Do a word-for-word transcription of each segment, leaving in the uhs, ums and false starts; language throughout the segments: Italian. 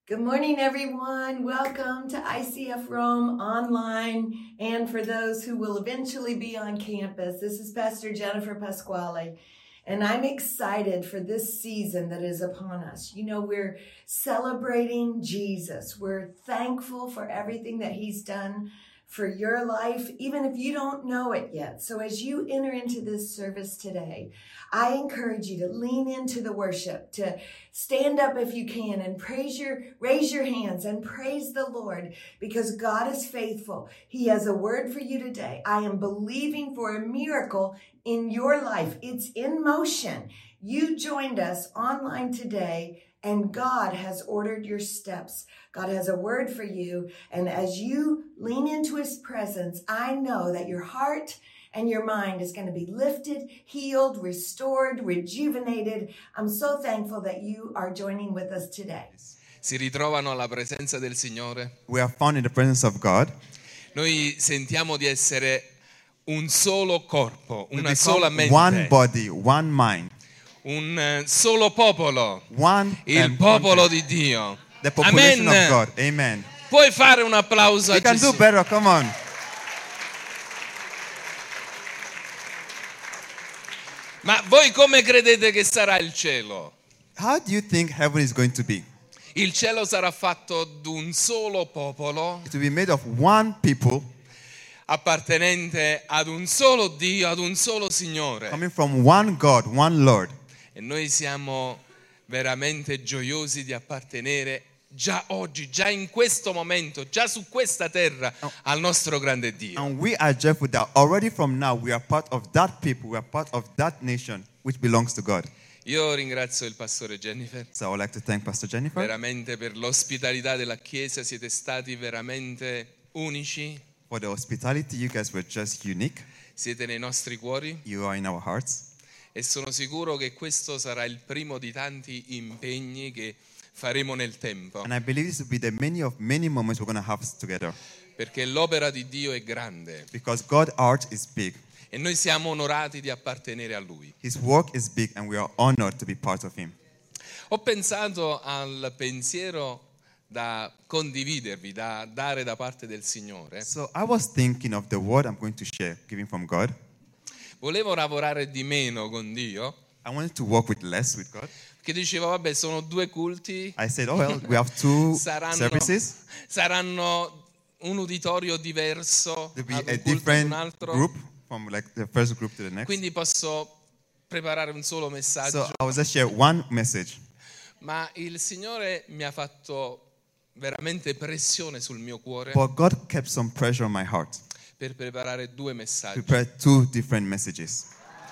Good morning, everyone. Welcome to I C F Rome online and for those who will eventually be on campus. This is Pastor Jennifer Pasquale, and I'm excited for this season that is upon us. You know, we're celebrating Jesus. We're thankful for everything that he's done for your life, even if you don't know it yet. So as you enter into this service today, I encourage you to lean into the worship, to stand up if you can and praise your, raise your hands and praise the Lord because God is faithful. He has a word for you today. I am believing for a miracle in your life. It's in motion. You joined us online today and God has ordered your steps. God has a word for you. And as you lean into his presence, I know that your heart and your mind is going to be lifted, healed, restored, rejuvenated. I'm so thankful that you are joining with us today. Si ritrovano alla presenza del Signore. We are found in the presence of God. Noi sentiamo di essere un solo corpo, We una become sola mente, one body, one mind, un eh, solo popolo, one il um, popolo country. di Dio. The population Amen. of God. Amen. Puoi fare un applauso a We can Gesù? do better. Come on. Ma voi come credete che sarà il cielo? How do you think heaven is going to be? Il cielo sarà fatto di un solo popolo, It will be made of one people appartenente ad un solo Dio, ad un solo Signore. coming from one God, one Lord. E noi siamo veramente gioiosi di appartenere già oggi, già in questo momento, già su questa terra al nostro grande Dio. And we are joyful that already from now we are part of that people, we are part of that nation which belongs to God. Io ringrazio il pastore Jennifer So I would like to thank Pastor Jennifer veramente per l'ospitalità della Chiesa, siete stati veramente unici, for the hospitality. You guys were just unique. siete nei nostri cuori You are in our hearts. e sono sicuro che questo sarà il primo di tanti impegni che faremo nel tempo, And I believe this will be the many of many moments we're going to have together. perché l'opera di Dio è grande Because God's art is big. e noi siamo onorati di appartenere a Lui. His work is big and we are honored to be part of him. Ho pensato al pensiero da condividervi, da dare da parte del Signore. So I was thinking of the word I'm going to share, given from God. Volevo lavorare di meno con Dio, I wanted to work with less with God. che dicevo, vabbè, sono due culti, I said, oh well, we have two saranno, services. saranno un uditorio diverso There'll be ad a un culto ad un different altro, group from like the first group to the next. quindi posso preparare un solo messaggio. So I will just share one message. Ma il Signore mi ha fatto veramente pressione sul mio cuore But God kept some pressure on my heart per preparare due to messaggi. prepare two different messages.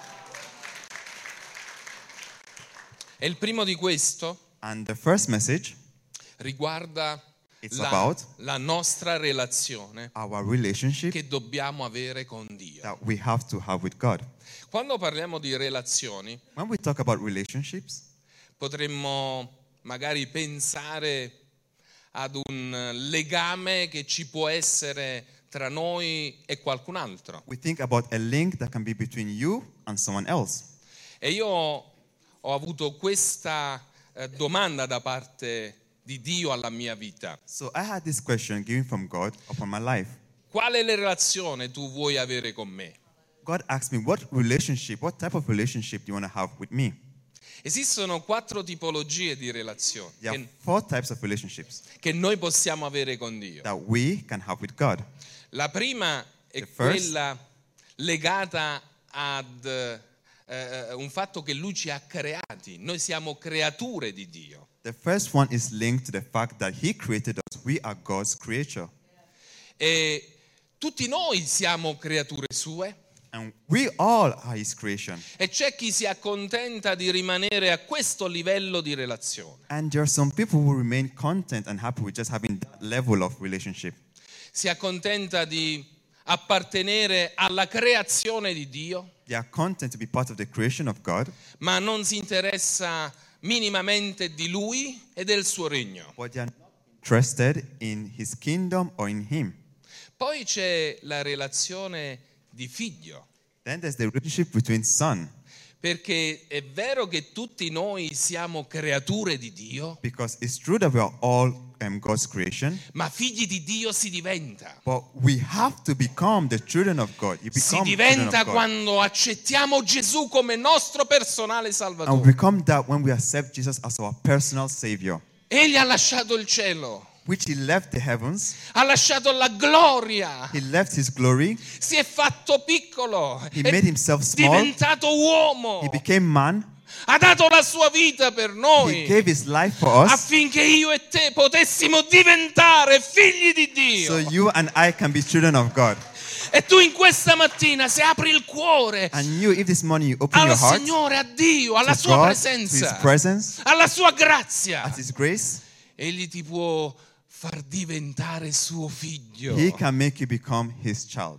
E il primo di questo And the first message, riguarda it's la, about la nostra relazione our relationship che dobbiamo avere con Dio. that we have to have with God. Quando parliamo di relazioni, When we talk about relationships, potremmo magari pensare ad un legame che ci può essere tra noi e qualcun altro. we think about a link that can be between you and someone else. E io ho avuto questa eh, domanda da parte di Dio alla mia vita. So I had this question given from God upon my life. Quale relazione tu vuoi avere con me? God asked me, what relationship, what type of relationship do you want to have with me? Esistono quattro tipologie di relazioni There are che, four types of relationships che noi possiamo avere con Dio. that we can have with God. La prima è The first- quella legata ad eh, un fatto che Lui ci ha creati. Noi siamo creature di Dio. The first one is linked to the fact that He created us. We are God's creature. E tutti noi siamo creature sue. And we all are His creation. E c'è chi si accontenta di rimanere a questo livello di relazione. And there are some people who remain content and happy with just having that level of relationship. Si accontenta di appartenere alla creazione di Dio, They are content to be part of the creation of God, ma non si interessa minimamente di Lui e del suo regno. but they are not interested in His kingdom or in Him. Poi c'è la relazione di figlio. Then there's the relationship between son. Perché è vero che tutti noi siamo creature di Dio, Because it's true that we are all um, God's creation, ma figli di Dio si diventa. but we have to become the children of God. You Si become children diventa of God. quando accettiamo Gesù come nostro personale And we Salvatore. become that when we accept Jesus as our personal Savior, Egli ha lasciato il cielo, which He left the heavens, ha lasciato la gloria, He left His glory, si è fatto piccolo, He è made Himself small, diventato uomo, He became man, ha dato la sua vita per He noi gave His life for us, affinché io e te potessimo diventare figli di so Dio. you and I can be children of God. E tu in questa mattina, se apri il cuore And you, if this morning you open al your heart Signore, a Dio, alla to sua God, to His presenza, presence, alla sua grazia, at His grace, Egli ti può far diventare suo figlio. He can make you become His child.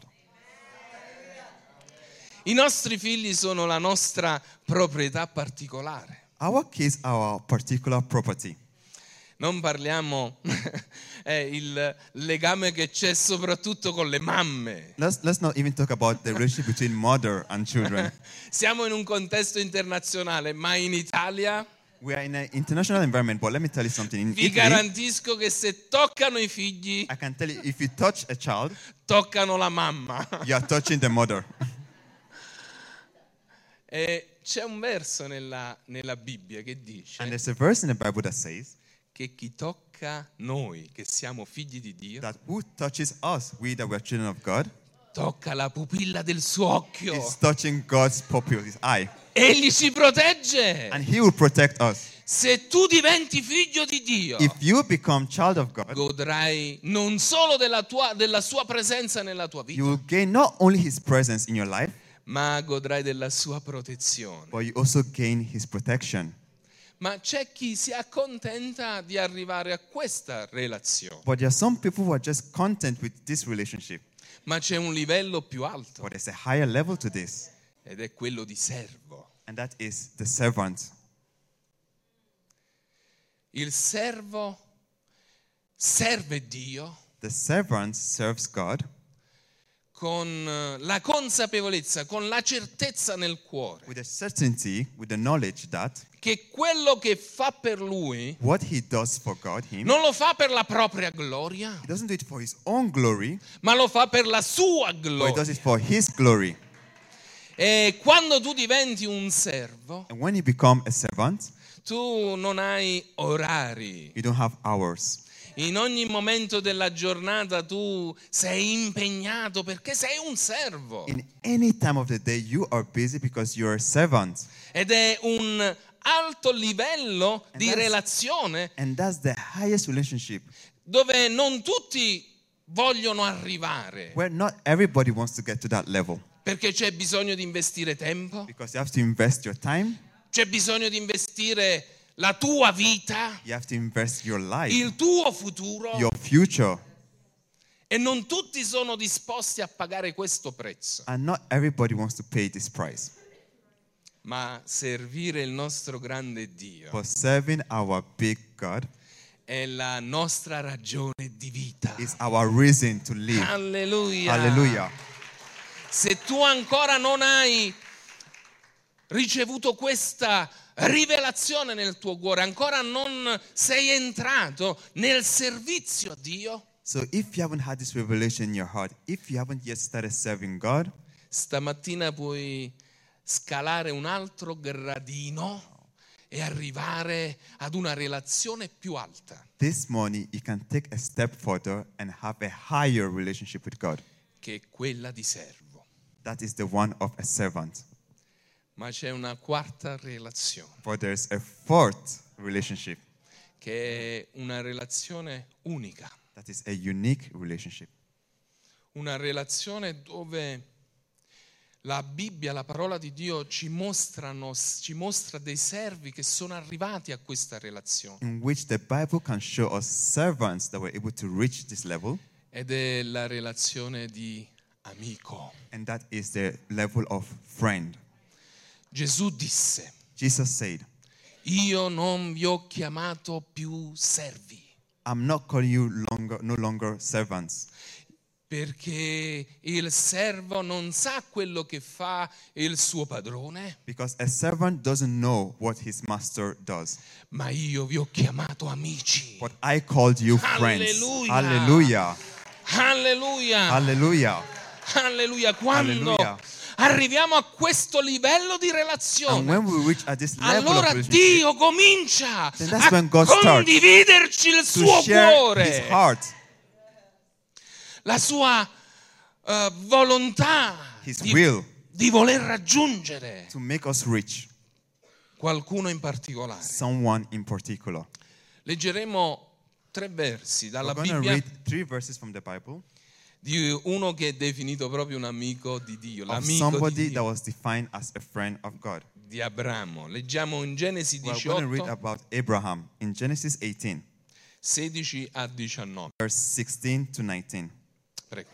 I nostri figli sono la nostra proprietà particolare. Our kids are our particular property. Non parliamo è il legame che c'è soprattutto con le mamme. Let's, let's not even talk about the relationship between mother and children. Siamo in un contesto internazionale, ma in Italia We are in an international environment, but let me tell you something. In vi Italy, garantisco che se toccano i figli, I can tell you, if you touch a child, toccano la mamma. you are touching the mother. E c'è un verso nella, nella Bibbia che dice And there's a verse in the Bible that says che chi tocca noi, che siamo figli di Dio, that who touches us, we that we are children of God, tocca la pupilla del suo occhio. is touching God's pupil, His eye. Egli ci protegge. And He will protect us. Se tu diventi figlio di Dio, If you become child of God, godrai non solo della, tua, della sua presenza nella tua you vita, will gain not only His presence in your life, ma godrai della sua protezione. but you also gain His protection. Ma c'è chi si accontenta di arrivare a questa relazione, But there are some people who are just content with this relationship. ma c'è un livello più alto But there's a higher level to this, ed è quello di servo. and that is the servant. Il servo serve Dio The servant serves God con eh, la consapevolezza, con la certezza nel cuore with a certainty, with the knowledge that che quello che fa per lui what he does for God, him, non lo fa per la propria gloria, he doesn't do it for his own glory, ma lo fa per la sua but he gloria. does it for his glory. E quando tu diventi un servo, And when you become a servant, tu non hai orari. you don't have hours. In ogni momento della giornata tu sei impegnato perché sei un servo. In any time of the day, you are busy because you're a servant. Ed è un alto livello And di that's- relazione And that's the highest relationship, dove non tutti vogliono arrivare, where not everybody wants to get to that level. perché c'è bisogno di investire tempo, Because you have to invest your time, c'è bisogno di investire la tua vita, you have to invest your life, il tuo futuro, your future. e non tutti sono disposti a pagare questo prezzo. And not everybody wants to pay this price. Ma servire il nostro grande Dio But serving our big God è la nostra ragione di vita. is our reason to live. Alleluia. Hallelujah. Se tu ancora non hai ricevuto questa rivelazione nel tuo cuore, ancora non sei entrato nel servizio a Dio, So if you haven't had this revelation in your heart, if you haven't yet started serving God, stamattina puoi scalare un altro gradino e arrivare ad una relazione più alta, this morning you can take a step further and have a higher relationship with God. che è quella di servo. That is the one of a servant. Ma c'è una quarta relazione, But there's a fourth relationship. che è una relazione unica, That is a unique relationship. una relazione dove la Bibbia, la parola di Dio ci mostrano, ci mostra dei servi che sono arrivati a questa relazione, In which the Bible can show us servants that were able to reach this level. ed è la relazione di amico. And that is the level of friend. Gesù disse: Jesus said, io non vi ho chiamato più servi, I'm not calling you longer, no longer servants. Perché il servo non sa quello che fa il suo padrone, Because a servant doesn't know what his master does. ma io vi ho chiamato amici. But I called you friends. Hallelujah. Hallelujah. Alleluia. Hallelujah. Alleluia. Quando Alleluia. arriviamo a questo livello di And relazione, when we reach at this level allora of relationship, Dio comincia Then that's a when God starts condividerci il to suo share his cuore, heart, la sua eh, volontà his di, will, di voler raggiungere to make us rich, qualcuno in particolare. someone in particular. Leggeremo tre versi dalla We're going to Bibbia read three verses from the Bible di uno che è definito proprio un amico di Dio, of l'amico somebody di, that Dio, was defined as a friend of God. di Abramo. Leggiamo in Genesi We're going to read diciotto, about Abraham in Genesis eighteen, sedici a diciannove. verse sixteen to nineteen. Prego.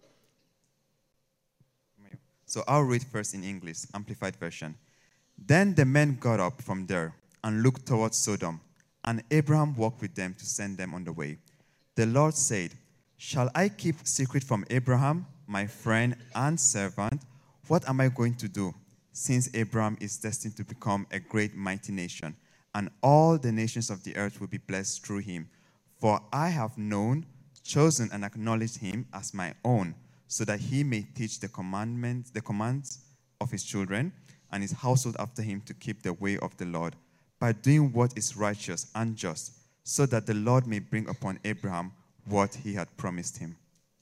So I'll read first in English, Amplified Version. Then the men got up from there and looked towards Sodom, and Abraham walked with them to send them on the way. The Lord said, "Shall I keep secret from Abraham, my friend and servant? What am I going to do, since Abraham is destined to become a great mighty nation, and all the nations of the earth will be blessed through him? For I have known, chosen, and acknowledged him as my own, so that he may teach the commandments, the commands of his children and his household after him to keep the way of the Lord, by doing what is righteous and just, so that the Lord may bring upon Abraham what he had promised him."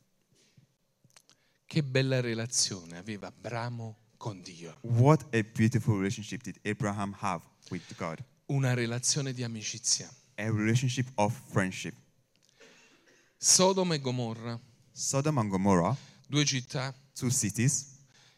Che bella relazione aveva Abramo con Dio. What a beautiful relationship did Abraham have with God. Una relazione di amicizia. A relationship of friendship. Sodoma e Gomorra, Sodom and Gomorrah, due città two cities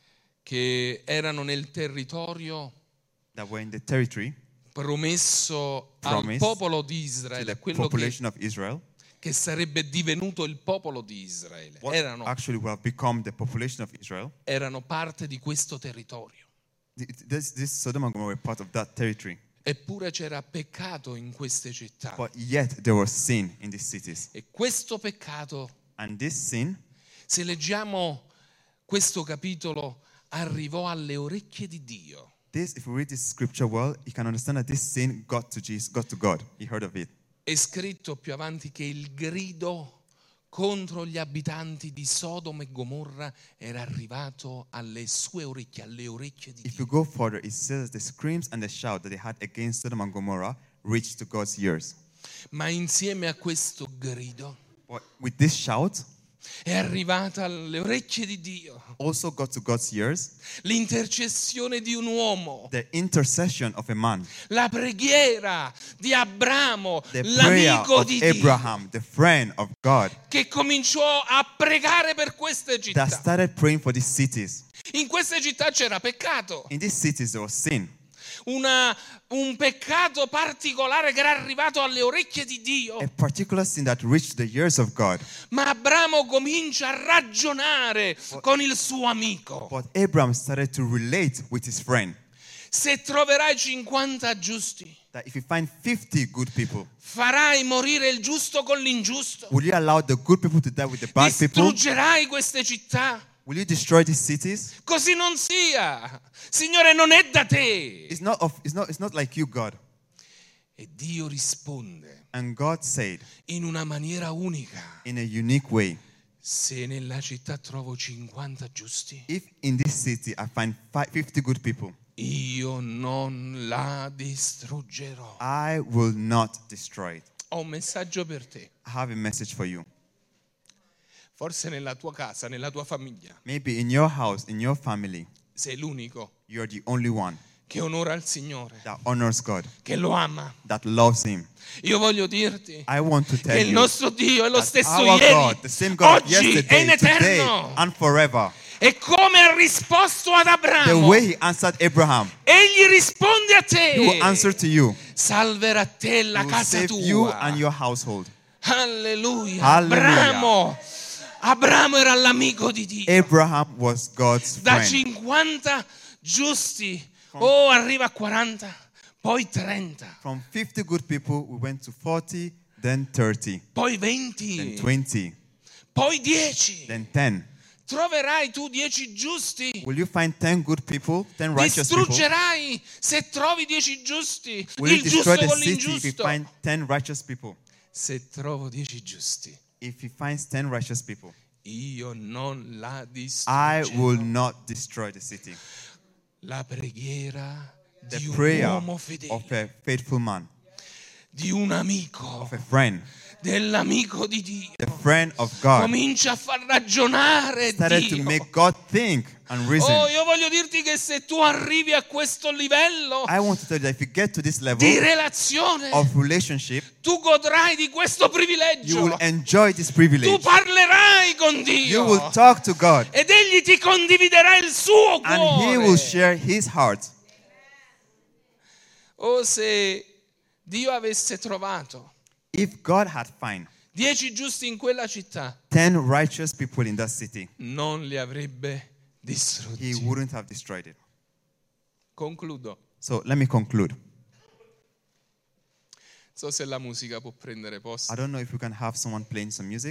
che erano nel territorio that were in the territory promesso al Promise popolo di to Israele, the a quello che, population of Israel, che sarebbe divenuto il popolo di Israele. what Erano, actually will have become the population of Israel. erano parte di questo territorio. This, this Sodom and Gomorrah were part of that territory. Eppure c'era peccato in queste città. But yet there was sin in these cities. E questo peccato, And this sin, se leggiamo questo capitolo, arrivò alle orecchie di Dio. this, if we read this scripture well, you can understand that this sin got to Jesus, got to God. He heard of it. È scritto più avanti che il grido contro gli abitanti di Sodoma e Gomorra era arrivato alle sue orecchie, alle orecchie di If Dio. you go further, it says the screams and the shout that they had against Sodom and Gomorrah reached to God's ears. Ma insieme a questo grido But with this shout, è arrivata alle orecchie di Dio also got to God's ears l'intercessione di un uomo, the intercession of a man, la preghiera di Abramo, the prayer l'amico of di Dio, Abraham, the friend of God, che cominciò a pregare per queste that città. started praying for these cities. In queste città c'era peccato, In these cities there was sin. una, un peccato particolare che era arrivato alle orecchie di Dio. A particular sin that reached the ears of God. Ma Abramo comincia a ragionare con il suo amico. But Abraham started to relate with his friend Se troverai cinquanta giusti, that if you find fifty good people, farai morire il giusto con l'ingiusto. will you allow the good people to die with the bad people? Distruggerai queste città. Will you destroy these cities? Così non sia. Signore, non è da te. It's not, of, it's not, it's not like you, God. E Dio risponde And God said in una maniera unica. in a unique way, Se nella città trovo cinquanta giusti, if in this city I find fi- fifty good people, io non la distruggerò. I will not destroy it. Ho un messaggio per te. I have a message for you. Forse nella tua casa, nella tua famiglia, Maybe in your house, in your family, sei l'unico you're the only one che onora il Signore, that honors God, che lo ama. that loves Him. Io voglio dirti I want to tell che il you nostro Dio è lo that stesso our ieri, God, the same God of oggi e in yesterday, today, eterno. and forever, E come ha risposto ad the Abramo, way He answered Abraham, egli risponde a He will te. answer to you. Salverà te la He will casa save you tua. and your household. Alleluia. Alleluia. Abramo, Abramo era l'amico di Dio. Abraham was God's Da friend. cinquanta giusti, oh, arriva a quaranta, poi trenta, From fifty good people, we went to forty, then thirty, poi then venti, twenty, poi dieci. then ten. Troverai tu dieci giusti? Will you find ten good people, ten righteous people? Distruggerai se trovi dieci giusti, Will you il destroy giusto the con city if you l'ingiusto. find ten righteous people? Se trovo dieci giusti, If he finds ten righteous people, io non la I distruggerò. will not destroy the city. La preghiera The di un prayer uomo fedele, of a faithful man, di un amico, of a friend, dell'amico di Dio, the friend of God, comincia a far ragionare started to Dio. make God think and reason. Oh, io voglio dirti che se tu arrivi a questo livello I want to tell you that if you get to this level di relazione, of relationship, tu godrai di questo you privilegio. will enjoy this Tu privilege. parlerai con You will Dio talk to God, ed Egli ti condividerà il suo and He will cuore. share His heart. O se Dio avesse trovato If God had found dieci giusti in quella città, ten righteous people in that city, non li avrebbe He distrutti. wouldn't have destroyed it. Concludo. So let me conclude. So se la musica può prendere posto. I don't know if we can have someone playing some music.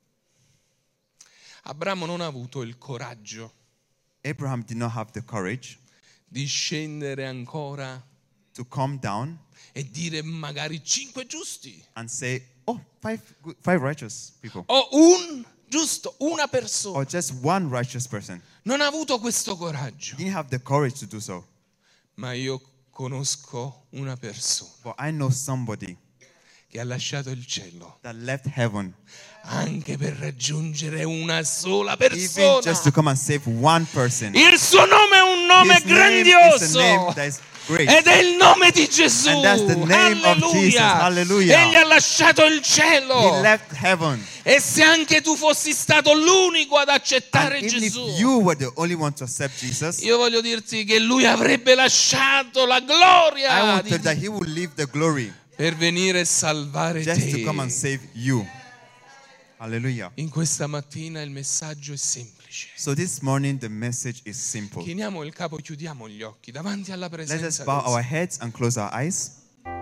Abramo non ha avuto il coraggio Abraham did not have the courage di scendere ancora to come down e dire magari cinque giusti and say, oh, five, good, five righteous people. o un giusto, una persona. Or just one righteous person. Non ha avuto questo coraggio. He didn't have the courage to do so. Ma io conosco una persona But I know somebody che ha lasciato il cielo that left heaven anche per raggiungere una sola even persona. just to come and save one person. Il suo nome è un nome His name is a name grandioso. that is great. Ed è il nome di Gesù. And that's the name of Jesus. Hallelujah. Egli ha lasciato il He cielo. left heaven. E se anche tu fossi stato l'unico ad accettare And even if Gesù, you were the only one to accept Jesus, io voglio dirti che lui avrebbe lasciato la gloria I want di to tell you that He will leave the glory per venire a salvare just to come and te. save you. Hallelujah. In questa mattina il messaggio è semplice. So this morning the message is simple. Chiniamo il capo e chiudiamo gli occhi davanti alla Let us presenza bow del our heads and close our eyes.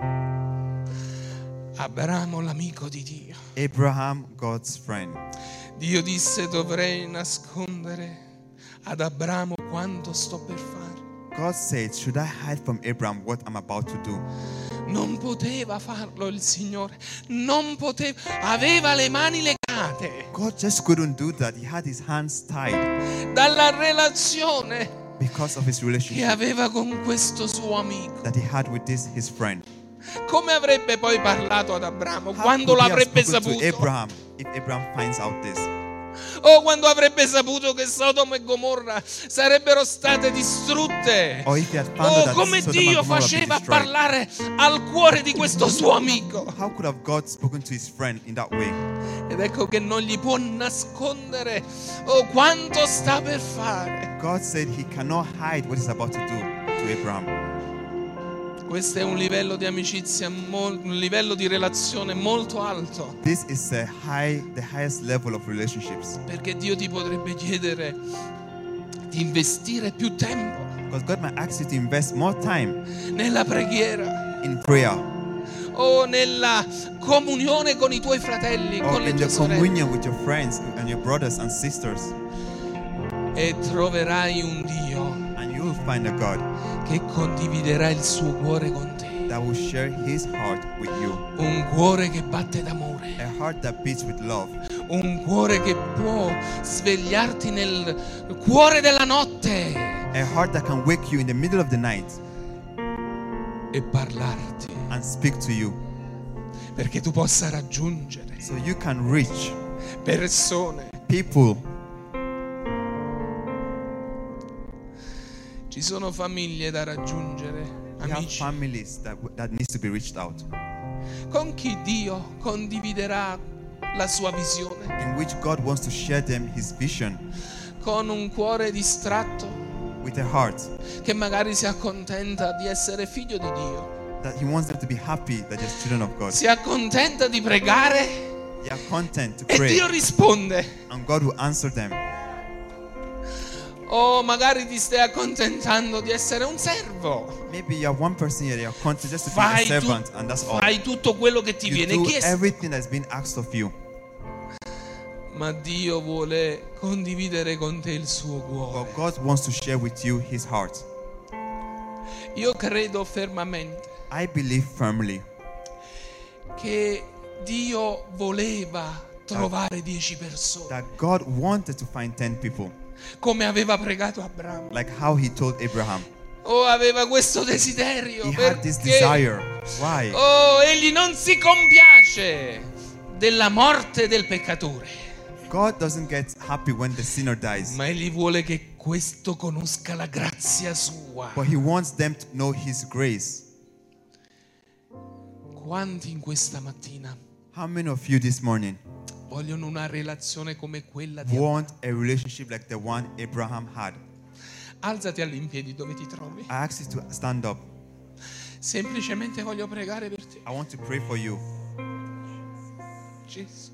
Abramo, l'amico di Dio. Abraham, God's friend. Dio disse: dovrei nascondere ad Abramo quanto sto per fare. God said, should I hide from Abraham what I'm about to do? Non poteva farlo il Signore, non poteva, aveva le mani legate God just couldn't do that. He had his hands tied dalla relazione because of his che relationship aveva con questo suo amico. that he had with this his friend. Come avrebbe poi parlato ad Abramo How quando could he have l'avrebbe spoken to saputo? Abraham if Abraham finds out this? O quando avrebbe saputo che Sodoma e Gomorra sarebbero state distrutte? Or if he had found Oh, out that come Sodom and Dio Gomorrah would be faceva destroyed? parlare al cuore di questo suo amico. How could have God spoken to his friend in that way? Ed ecco che non gli può nascondere oh, quanto sta per fare. God said he cannot hide what he's about to do to Abraham. Questo è un livello di amicizia, mol- un livello di relazione molto alto. This is a high, the highest level of relationships. Perché Dio ti potrebbe chiedere di investire più tempo Because God might ask you to invest more time nella preghiera in prayer o nella comunione con i tuoi fratelli, or con le in tue the sorelle. communion with your friends and your brothers and sisters. E troverai un Dio And you will find a God che condividerà il suo cuore con te. that will share his heart with you. Un cuore che batte d'amore. A heart that beats with love. Un cuore che può svegliarti nel cuore della notte A heart that can wake you in the middle of the night e parlarti and speak to you. perché tu possa raggiungere So you can reach persone. people. Ci sono famiglie da raggiungere, We have amici. families that, that needs to be reached out. Con chi Dio condividerà la sua visione? In which God wants to share them his vision Con un cuore distratto with a heart che magari si accontenta di essere figlio di Dio. that he wants them to be happy that they're children of God. Si accontenta di pregare They are content to e pray Dio risponde. and God will answer them. O magari ti stai accontentando di essere un servo. Maybe you have one person here, they are content just to be a Fai, tu- servant and that's all. fai tutto quello che ti You viene do chiesto. everything that's been asked of you. ma Dio vuole condividere con te il suo cuore. But God wants to share with you his heart. Io credo fermamente I believe firmly che Dio voleva trovare dieci persone, that God wanted to find ten people, come aveva pregato Abramo. like how he told Abraham. Oh, aveva questo desiderio He had this perché desire. Why? oh, egli non si compiace della morte del peccatore, God doesn't get happy when the sinner dies, ma egli vuole che questo conosca la grazia sua. but he wants them to know his grace. Quanti in questa mattina How many of you this morning vogliono una relazione come quella di Abramo? want a relationship like the one Abraham had? Alzati all'impiedi dove ti trovi. I ask you to stand up. Semplicemente voglio pregare per te. I want to pray for you. Gesù.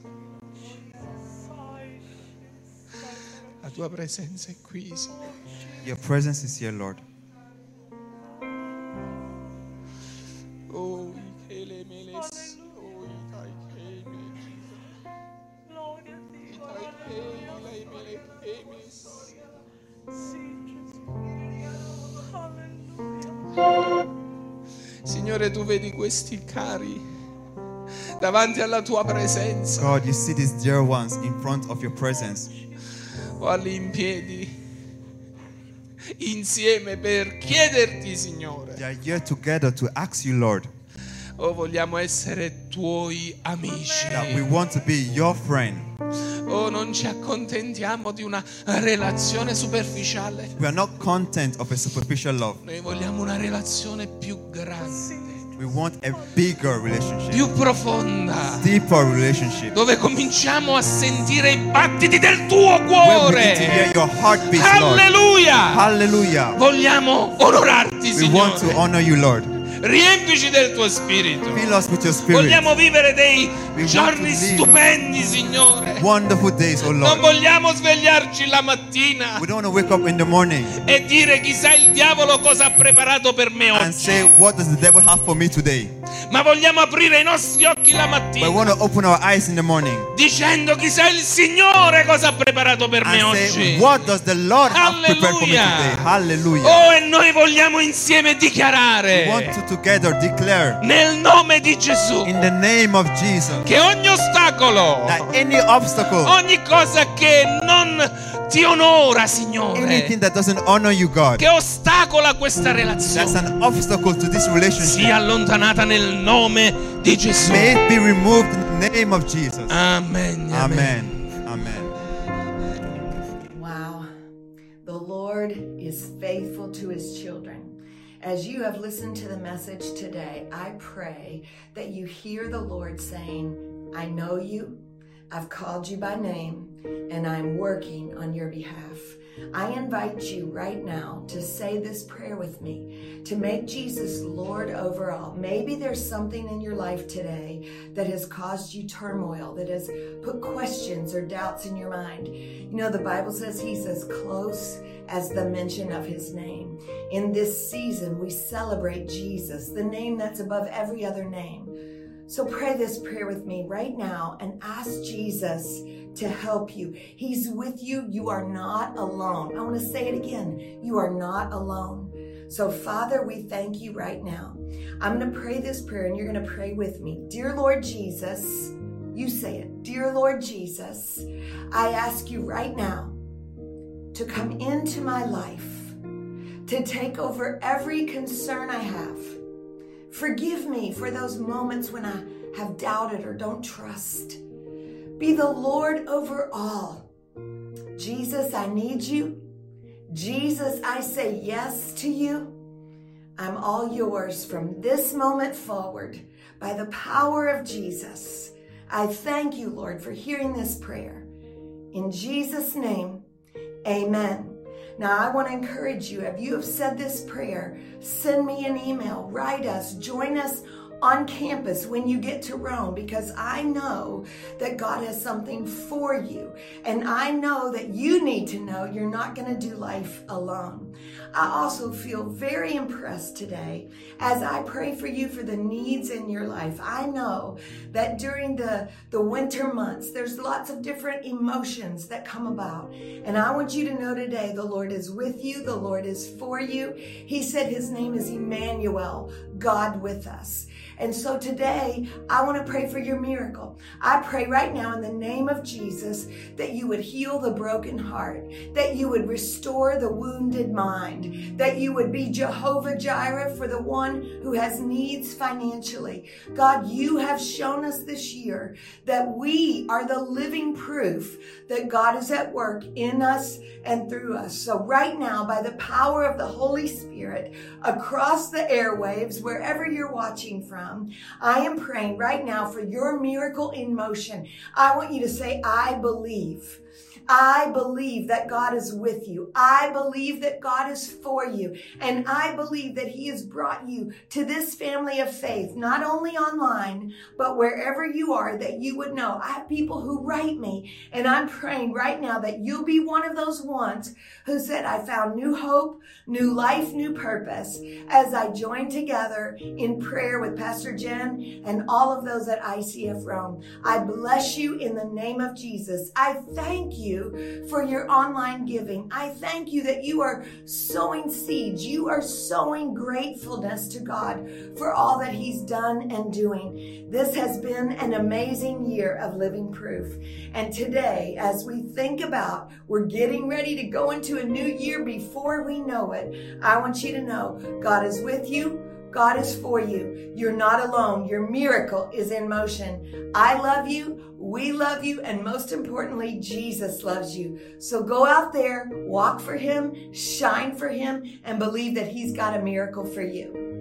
La tua presenza è qui, Signore. Your presence is here, Lord. Oh, che le meles, oh, i tai che me. I tai che le mele che mes. Signore, tu vedi questi cari davanti alla tua presenza, God, you see these dear ones in front of your presence. o all'impiedi insieme per chiederti, Signore. They are here together to ask you, Lord, Oh, vogliamo essere tuoi amici. that we want to be your friend. Oh, non ci accontentiamo di una relazione superficiale. We are not content of a superficial love. Noi vogliamo una relazione più grande, We want a bigger relationship, più profonda, deeper relationship, dove cominciamo a sentire i battiti del tuo where we need to hear cuore. your heartbeat, Lord. Alleluia! Hallelujah. Vogliamo onorarti, We want to Signore. honor you, Lord. Riempici del tuo spirito. Fill us with your spirit. Vogliamo vivere dei want giorni to live stupendi, Signore. Wonderful days, oh Non Lord. vogliamo svegliarci la mattina We don't want to wake up in the morning e dire chissà il diavolo cosa ha preparato per me and oggi, say, what does the devil have for me today? ma vogliamo aprire i nostri occhi la But we mattina want to open our eyes in the morning dicendo chissà il Signore cosa ha preparato per me and oggi. say, what does the Lord have prepared for me Hallelujah. today? Hallelujah. Oh, e noi vogliamo insieme We want dichiarare to together declare nel nome di Gesù in the name of Jesus che ogni ostacolo, that any obstacle, ogni cosa che non ti onora, Signore, anything that doesn't honor you, God, che ostacola questa that's relazione, an obstacle to this relationship, sia allontanata nel nome di Gesù. may it be removed in the name of Jesus. Amen. Amen. Amen. Wow. The Lord is faithful to his children. As you have listened to the message today, I pray that you hear the Lord saying, I know you, I've called you by name, and I'm working on your behalf. I invite you right now to say this prayer with me, to make Jesus Lord over all. Maybe there's something in your life today that has caused you turmoil, that has put questions or doubts in your mind. You know, the Bible says he's as close as the mention of his name. In this season, we celebrate Jesus, the name that's above every other name. So pray this prayer with me right now and ask Jesus to help you. He's with you. You are not alone. I want to say it again. You are not alone. So Father, we thank you right now. I'm going to pray this prayer and you're going to pray with me. Dear Lord Jesus, you say it. Dear Lord Jesus, I ask you right now to come into my life, to take over every concern I have. Forgive me for those moments when I have doubted or don't trust. Be the Lord over all. Jesus, I need you. Jesus, I say yes to you. I'm all yours from this moment forward by the power of Jesus. I thank you, Lord, for hearing this prayer. In Jesus' name, amen. Now, I want to encourage you, if you have said this prayer, send me an email, write us, join us on campus when you get to Rome, because I know that God has something for you. And I know that you need to know you're not going to do life alone. I also feel very impressed today as I pray for you for the needs in your life. I know that during the, the winter months, there's lots of different emotions that come about. And I want you to know today, the Lord is with you. The Lord is for you. He said his name is Emmanuel, God with us. And so today, I want to pray for your miracle. I pray right now in the name of Jesus that you would heal the broken heart, that you would restore the wounded mind, that you would be Jehovah Jireh for the one who has needs financially. God, you have shown us this year that we are the living proof that God is at work in us and through us. So right now, by the power of the Holy Spirit, across the airwaves, wherever you're watching from, I am praying right now for your miracle in motion. I want you to say, I believe. I believe that God is with you. I believe that God is for you. And I believe that he has brought you to this family of faith, not only online, but wherever you are, that you would know. I have people who write me, and I'm praying right now that you'll be one of those ones who said, I found new hope, new life, new purpose, as I join together in prayer with Pastor Jen and all of those at I C F Rome. I bless you in the name of Jesus. I thank you for your online giving. I thank you that you are sowing seeds. You are sowing gratefulness to God for all that he's done and doing. This has been an amazing year of living proof. And today, as we think about we're getting ready to go into a new year before we know it, I want you to know God is with you. God is for you. You're not alone. Your miracle is in motion. I love you. We love you. And most importantly, Jesus loves you. So go out there, walk for him, shine for him, and believe that he's got a miracle for you.